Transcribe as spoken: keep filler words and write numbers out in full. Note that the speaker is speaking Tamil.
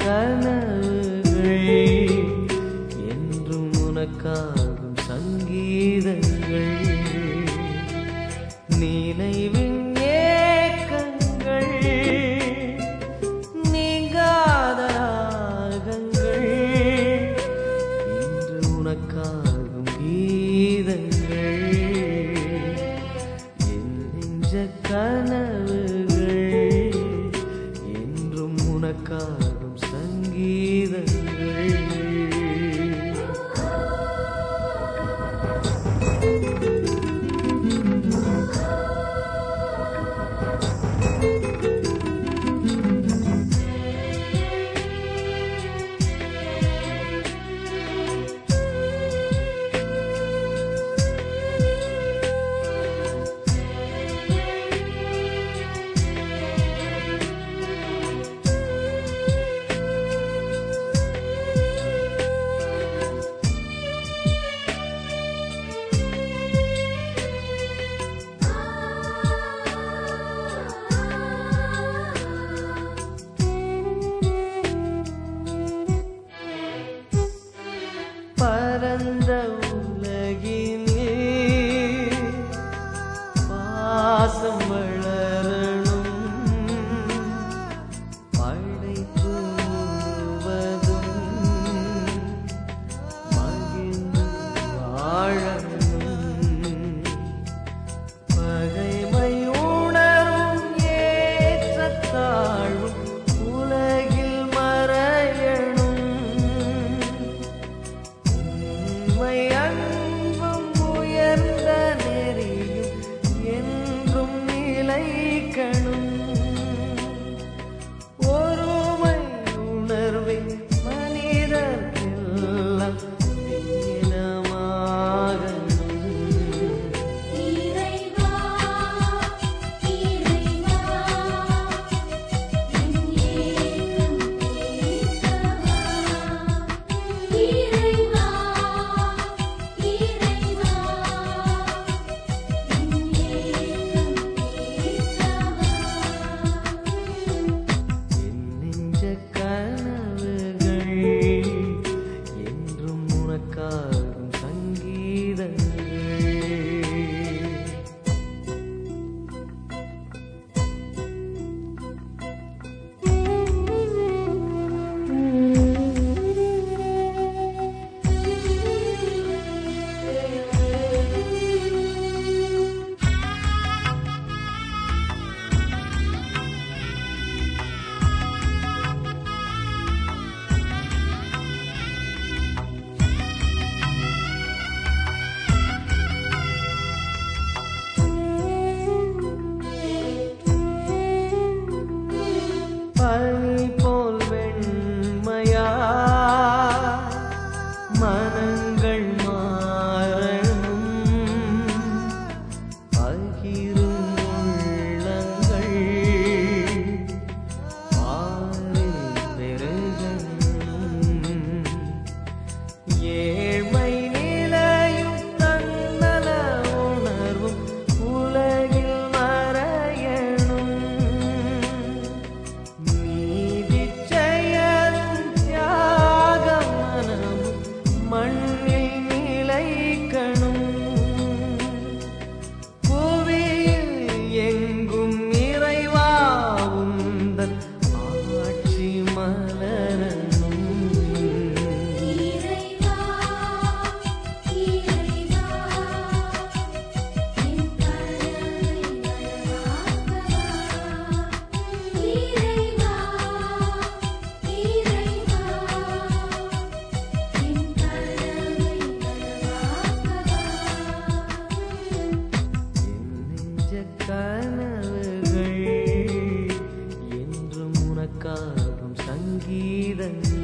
கனவுகள் என்றும் உனக்காகும் சங்கீதங்கள் நினைவின் ஏக்கங்கள் நீங்காத ராகங்கள் இன்று உனக்காகும் கீதங்கள் என் நெஞ்ச கனவுகள் என்றும் உனக்காகும் சங்கீதங்கள் பரந்த உலகினில் பாசம் வளரணும் படைப்பு முழுவதும் மகிழ்ந்து வாழணும் பகைமை உணரும் ஏற்றத்தாழ்வும் உலகில் மறையணும் உண்மை அன்பும் உயர்ந்த நெறியும் என்றும் நிலைக்கணும் ஒருமை உணர்வை மனிதர்க்கெல்லாம் தினமாகணும் இறைவா இறைவா என் ஏக்கம் தீர்க்கவா இறைவா இறைவா என் ஏக்கம் தீர்க்கவா என் நெஞ்ச கனவுகள் என்றும் உனக்காகும் சங்கீதங்கள் பனி போல் வெண்மையா மனங்கள் மாறணும் பகிரும் உள்ளங்கள் பாலில் பெருகணும் ஏழ்மை நிலையும் தன்னல உணர்வும் உலகில் மறையணும் நீதி செயலும் தியாக மனமும் மண்ணில் நிலைக்கணும் புவியில் எங்கும் இறைவா உந்தன் ஆட்சி மலரணும் இறைவா இறைவா என் கனவை நனவாக்கவா இறைவா இறைவா என் கனவை நனவாக்கவா என் நெஞ்ச கனவுகள் என்றும் உனக்காகும் சங்கீதங்கள்